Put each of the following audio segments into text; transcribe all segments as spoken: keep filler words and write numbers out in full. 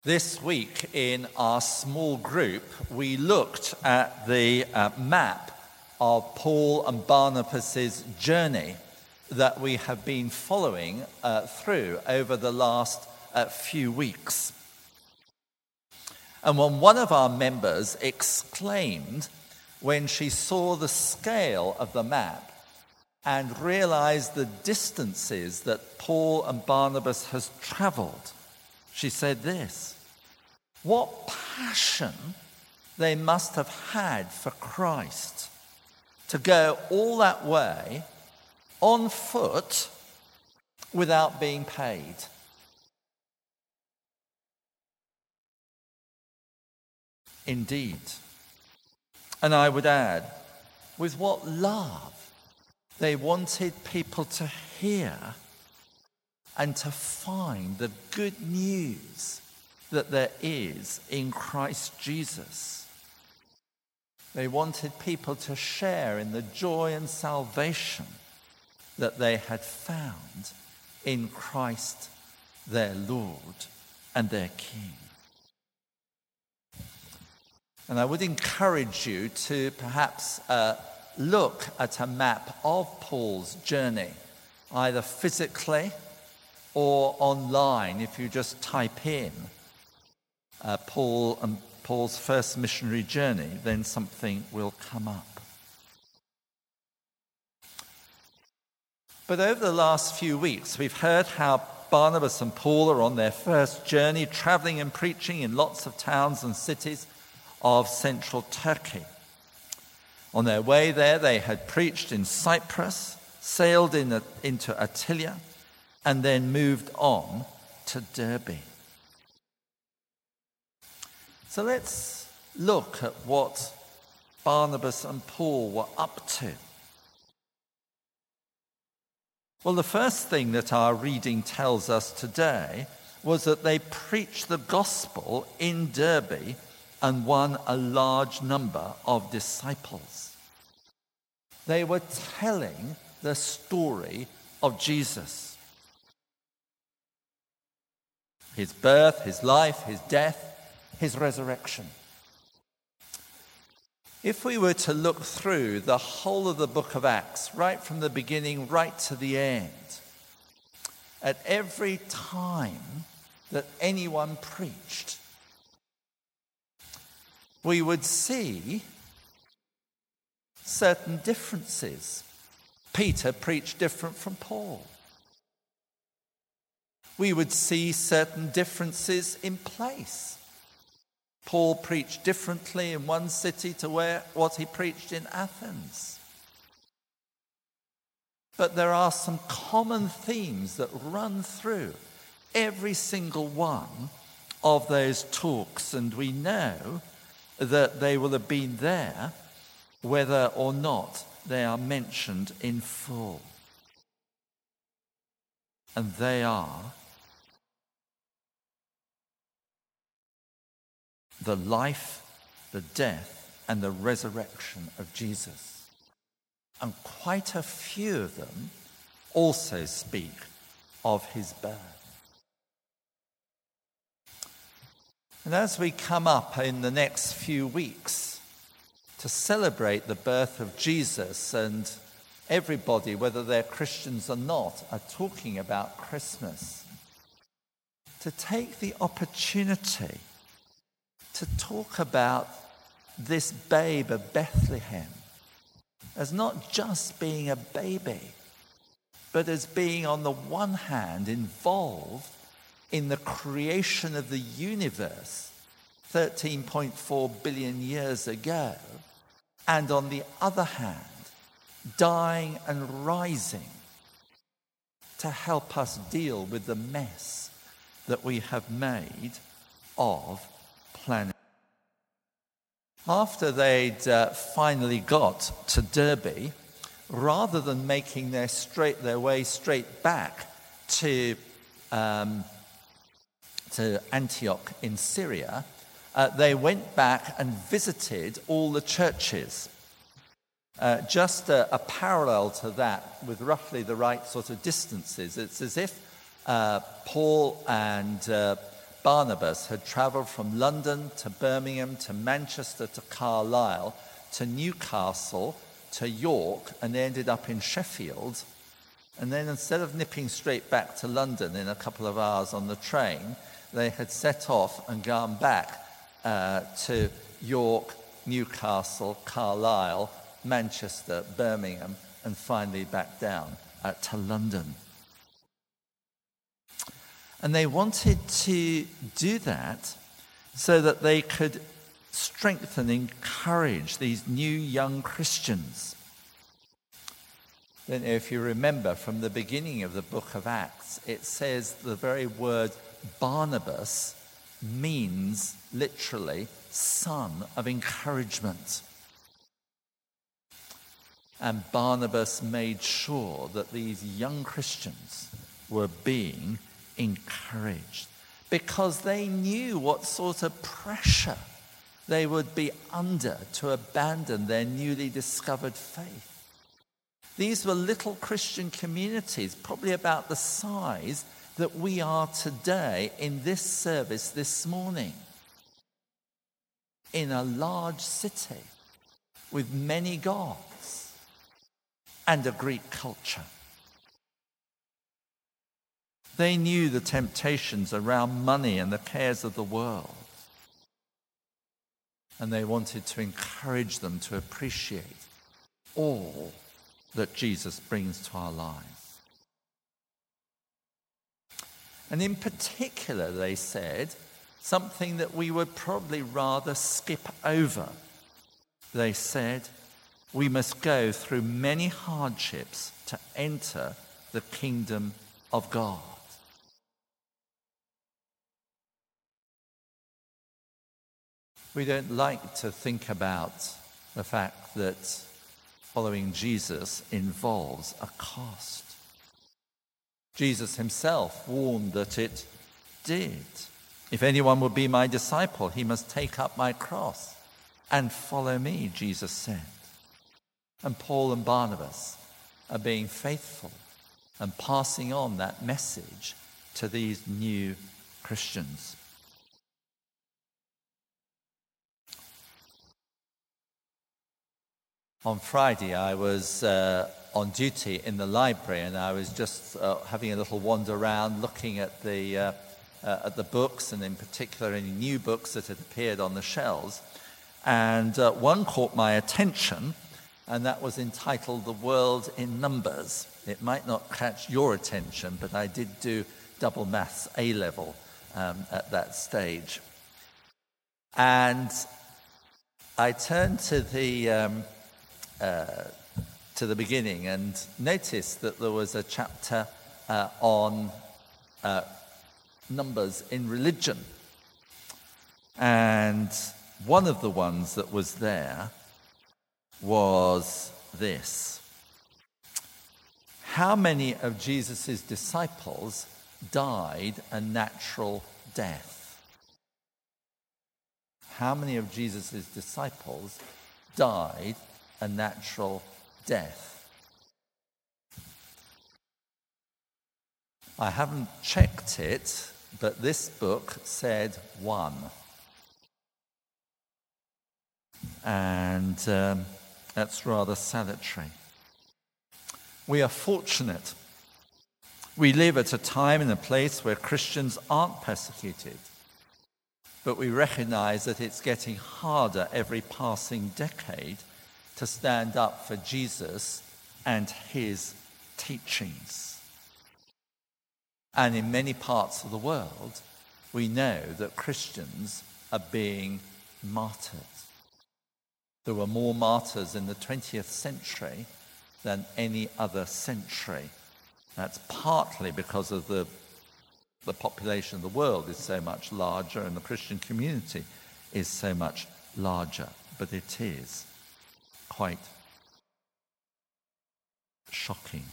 This week in our small group, we looked at the uh, map of Paul and Barnabas' journey that we have been following uh, through over the last uh, few weeks. And when one of our members exclaimed when she saw the scale of the map and realized the distances that Paul and Barnabas has traveled, she said this: what passion they must have had for Christ to go all that way on foot without being paid. Indeed. And I would add, with what love they wanted people to hear and to find the good news that there is in Christ Jesus. They wanted people to share in the joy and salvation that they had found in Christ, their Lord and their King. And I would encourage you to perhaps uh, look at a map of Paul's journey, either physically or online. If you just type in uh, Paul and Paul's first missionary journey, then something will come up. But over the last few weeks, we've heard how Barnabas and Paul are on their first journey, traveling and preaching in lots of towns and cities of central Turkey. On their way there, they had preached in Cyprus, sailed in a, into Attalia, and then moved on to Derbe. So let's look at what Barnabas and Paul were up to. Well, the first thing that our reading tells us today was that they preached the gospel in Derbe and won a large number of disciples. They were telling the story of Jesus. His birth, his life, his death, his resurrection. If we were to look through the whole of the book of Acts, right from the beginning right to the end, at every time that anyone preached, we would see certain differences. Peter preached different from Paul. We would see certain differences in place. Paul preached differently in one city to where what he preached in Athens. But there are some common themes that run through every single one of those talks, and we know that they will have been there whether or not they are mentioned in full. And they are the life, the death, and the resurrection of Jesus. And quite a few of them also speak of his birth. And as we come up in the next few weeks to celebrate the birth of Jesus, and everybody, whether they're Christians or not, are talking about Christmas, to take the opportunity to talk about this babe of Bethlehem as not just being a baby, but as being, on the one hand, involved in the creation of the universe thirteen point four billion years ago, and on the other hand, dying and rising to help us deal with the mess that we have made of planet. After they'd uh, finally got to Derbe, rather than making their straight their way straight back to um, to Antioch in Syria, uh, they went back and visited all the churches. Uh, just a, a parallel to that, with roughly the right sort of distances. It's as if uh, Paul and uh, Barnabas had travelled from London to Birmingham to Manchester to Carlisle to Newcastle to York, and they ended up in Sheffield. And then instead of nipping straight back to London in a couple of hours on the train, they had set off and gone back uh, to York, Newcastle, Carlisle, Manchester, Birmingham, and finally back down uh, to London. And they wanted to do that so that they could strengthen, encourage these new young Christians. I don't know if you remember from the beginning of the book of Acts, it says the very word Barnabas means literally son of encouragement. And Barnabas made sure that these young Christians were being encouraged because they knew what sort of pressure they would be under to abandon their newly discovered faith. These were little Christian communities, probably about the size that we are today in this service this morning, in a large city with many gods and a Greek culture. They knew the temptations around money and the cares of the world, and they wanted to encourage them to appreciate all that Jesus brings to our lives. And in particular, they said, something that we would probably rather skip over. They said, we must go through many hardships to enter the kingdom of God. We don't like to think about the fact that following Jesus involves a cost. Jesus himself warned that it did. If anyone would be my disciple, he must take up my cross and follow me, Jesus said. And Paul and Barnabas are being faithful and passing on that message to these new Christians. On Friday, I was uh, on duty in the library, and I was just uh, having a little wander around, looking at the uh, uh, at the books, and in particular any new books that had appeared on the shelves. And uh, one caught my attention, and that was entitled "The World in Numbers." It might not catch your attention, but I did do double maths A level um, at that stage. And I turned to the um, Uh, to the beginning and noticed that there was a chapter uh, on uh, numbers in religion. And one of the ones that was there was this: how many of Jesus' disciples died a natural death? How many of Jesus' disciples died a natural death? I haven't checked it, but this book said one. And um, that's rather salutary. We are fortunate. We live at a time and a place where Christians aren't persecuted, but we recognize that it's getting harder every passing decade to stand up for Jesus and his teachings. And in many parts of the world, we know that Christians are being martyred. There were more martyrs in the twentieth century than any other century. That's partly because of the, the population of the world is so much larger and the Christian community is so much larger. But it is quite shocking.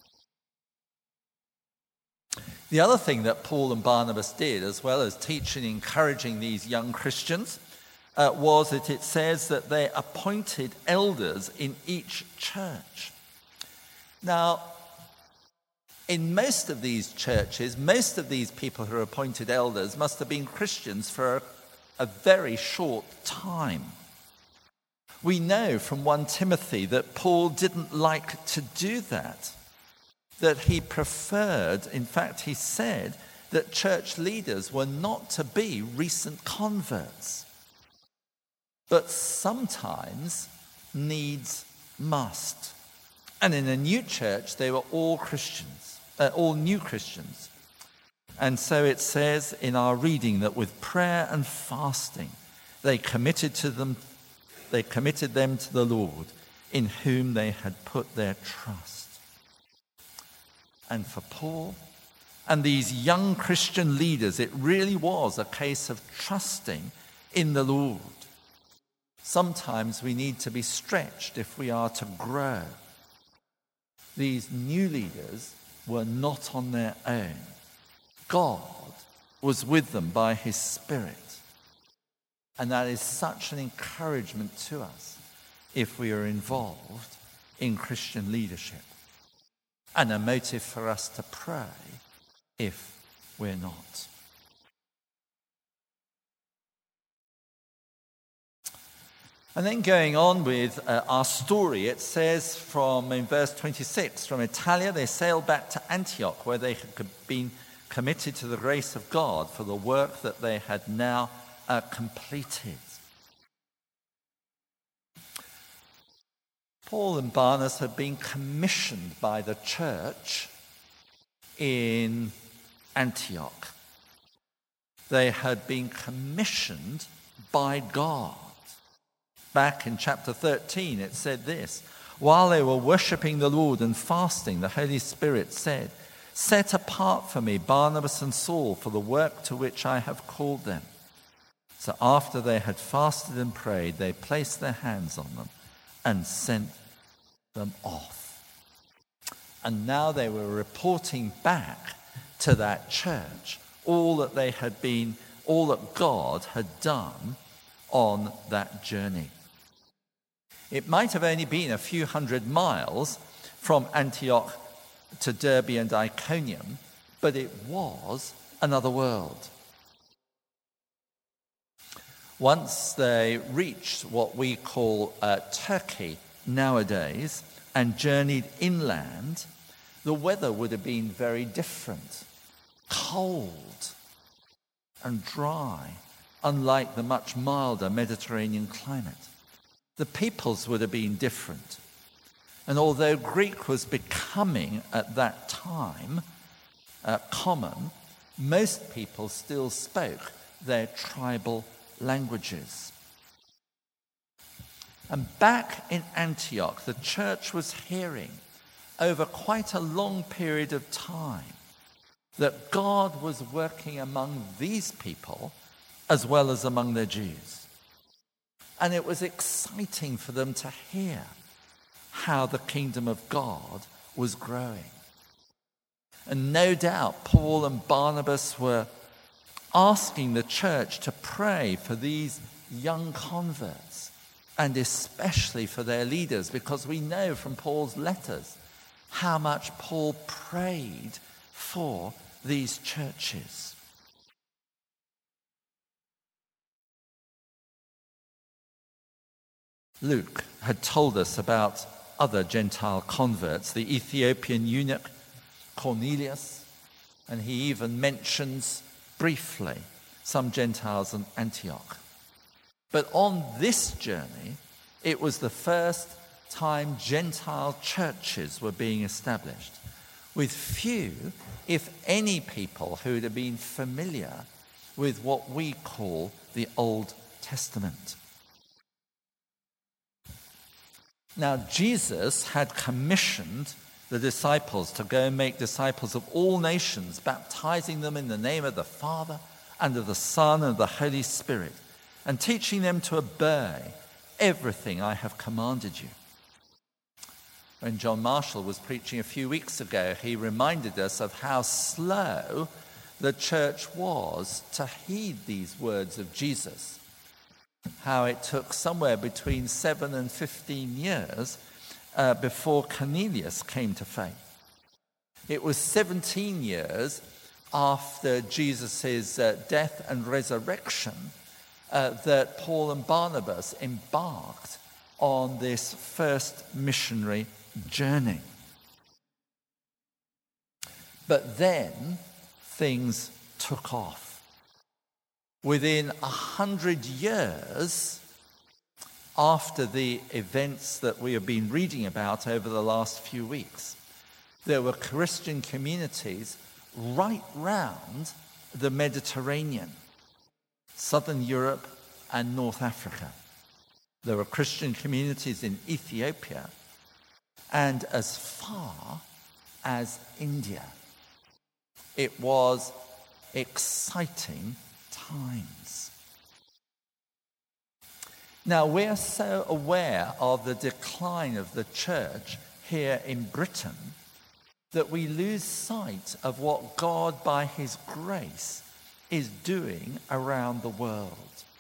The other thing that Paul and Barnabas did, as well as teaching and encouraging these young Christians, uh, was that it says that they appointed elders in each church. Now, In most of these churches, most of these people who are appointed elders must have been Christians for a, a very short time. We know from First Timothy that Paul didn't like to do that, that he preferred, in fact, he said that church leaders were not to be recent converts. But sometimes needs must. And in a new church, they were all Christians, uh, all new Christians. And so it says in our reading that with prayer and fasting, they committed to them, they committed them to the Lord, in whom they had put their trust. And for Paul and these young Christian leaders, it really was a case of trusting in the Lord. Sometimes we need to be stretched if we are to grow. These new leaders were not on their own. God was with them by his Spirit. And that is such an encouragement to us if we are involved in Christian leadership. And a motive for us to pray if we're not. And then going on with uh, our story, it says from in verse twenty-six, from Italia they sailed back to Antioch, where they had been committed to the grace of God for the work that they had now uh, completed. Paul and Barnabas had been commissioned by the church in Antioch. They had been commissioned by God. Back in chapter thirteen, it said this: while they were worshipping the Lord and fasting, the Holy Spirit said, "Set apart for me Barnabas and Saul for the work to which I have called them." So after they had fasted and prayed, they placed their hands on them and sent them off. And now they were reporting back to that church all that they had been, all that God had done on that journey. It might have only been a few hundred miles from Antioch to Derbe and Iconium, but it was another world. Once they reached what we call uh, Turkey nowadays and journeyed inland, the weather would have been very different. Cold and dry, unlike the much milder Mediterranean climate. The peoples would have been different. And although Greek was becoming at that time uh, common, most people still spoke their tribal languages. And back in Antioch, the church was hearing over quite a long period of time that God was working among these people as well as among the Jews. And it was exciting for them to hear how the kingdom of God was growing. And no doubt Paul and Barnabas were asking the church to pray for these young converts, and especially for their leaders, because we know from Paul's letters how much Paul prayed for these churches. Luke had told us about other Gentile converts, the Ethiopian eunuch Cornelius, and he even mentions briefly some Gentiles in Antioch. But on this journey, it was the first time Gentile churches were being established, with few, if any, people who would have been familiar with what we call the Old Testament. Now, Jesus had commissioned the disciples to go and make disciples of all nations, baptizing them in the name of the Father and of the Son and of the Holy Spirit, and teaching them to obey everything I have commanded you. When John Marshall was preaching a few weeks ago, he reminded us of how slow the church was to heed these words of Jesus. How it took somewhere between seven and fifteen years uh, before Cornelius came to faith. It was seventeen years after Jesus' uh, death and resurrection uh, that Paul and Barnabas embarked on this first missionary journey. But then things took off. Within a hundred years after the events that we have been reading about over the last few weeks, there were Christian communities right round the Mediterranean, southern Europe and North Africa. There were Christian communities in Ethiopia and as far as India. It was exciting times. Now, we're so aware of the decline of the church here in Britain that we lose sight of what God, by his grace, is doing around the world.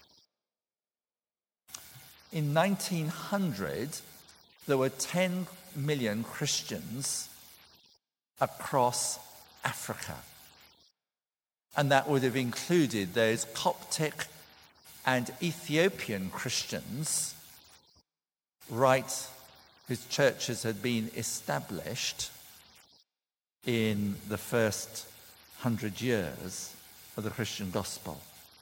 In nineteen hundred, there were ten million Christians across Africa. And that would have included those Coptic and Ethiopian Christians, right, whose churches had been established in the first hundred years of the Christian gospel.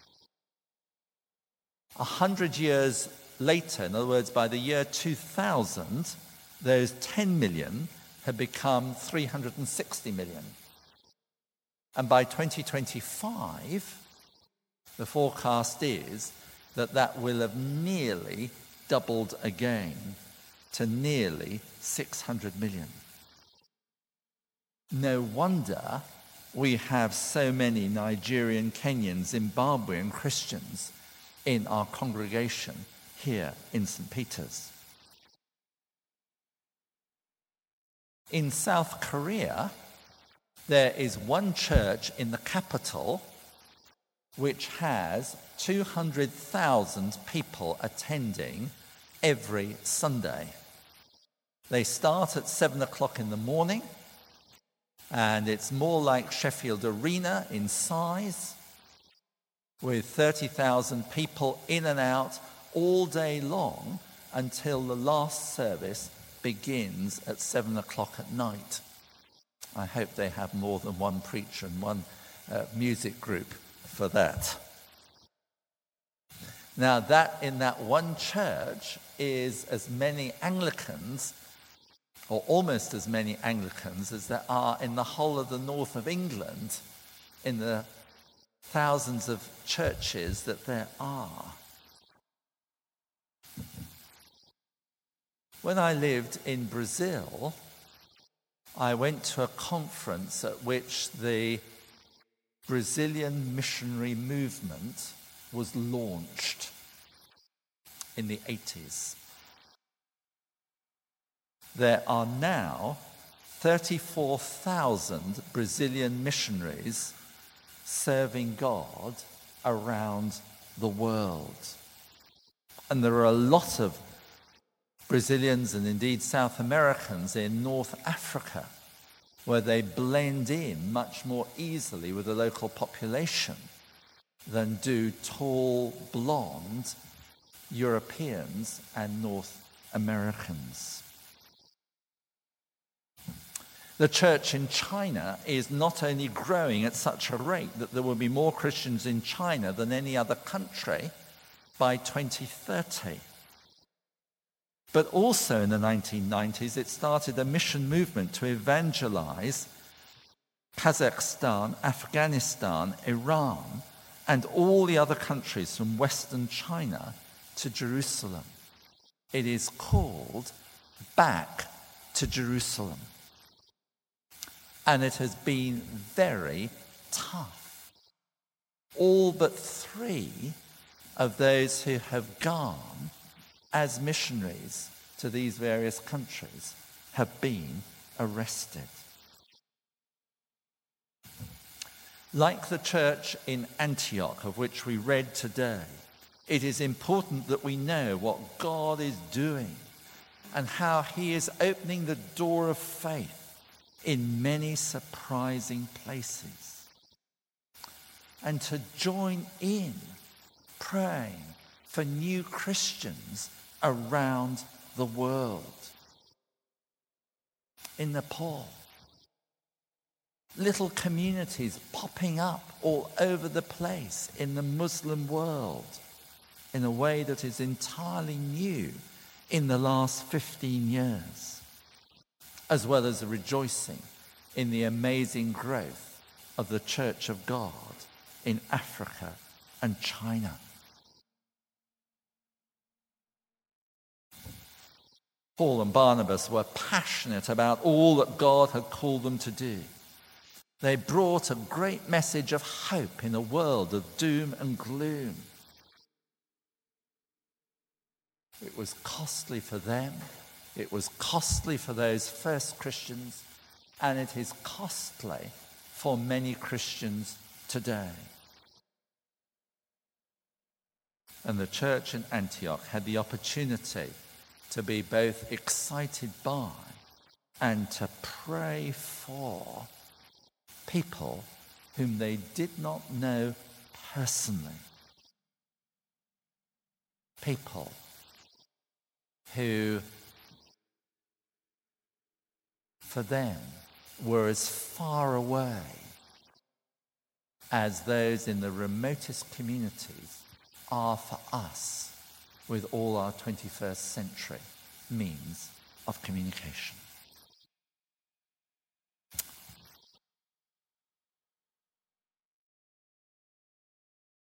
A hundred years later, in other words, by the year two thousand, those ten million had become three hundred sixty million. And by twenty twenty-five, the forecast is that that will have nearly doubled again to nearly six hundred million. No wonder we have so many Nigerian, Kenyan, Zimbabwean Christians in our congregation here in Saint Peter's. In South Korea, there is one church in the capital which has two hundred thousand people attending every Sunday. They start at seven o'clock in the morning, and it's more like Sheffield Arena in size, with thirty thousand people in and out all day long until the last service begins at seven o'clock at night. I hope they have more than one preacher and one uh, music group for that. Now, that in that one church is as many Anglicans, or almost as many Anglicans, as there are in the whole of the north of England, in the thousands of churches that there are. When I lived in Brazil, I went to a conference at which the Brazilian missionary movement was launched in the eighties. There are now thirty-four thousand Brazilian missionaries serving God around the world. And there are a lot of Brazilians and indeed South Americans in North Africa where they blend in much more easily with the local population than do tall, blonde Europeans and North Americans. The church in China is not only growing at such a rate that there will be more Christians in China than any other country by twenty thirty. But also in the nineteen nineties, it started a mission movement to evangelize Kazakhstan, Afghanistan, Iran, and all the other countries from Western China to Jerusalem. It is called Back to Jerusalem. And it has been very tough. All but three of those who have gone as missionaries to these various countries have been arrested. Like the church in Antioch, of which we read today, it is important that we know what God is doing and how he is opening the door of faith in many surprising places, and to join in praying for new Christians around the world. In Nepal, little communities popping up all over the place in the Muslim world in a way that is entirely new in the last fifteen years, as well as rejoicing in the amazing growth of the Church of God in Africa and China. Paul and Barnabas were passionate about all that God had called them to do. They brought a great message of hope in a world of doom and gloom. It was costly for them. It was costly for those first Christians, and it is costly for many Christians today. And the church in Antioch had the opportunity to be both excited by and to pray for people whom they did not know personally. People who, for them, were as far away as those in the remotest communities are for us with all our twenty-first century means of communication.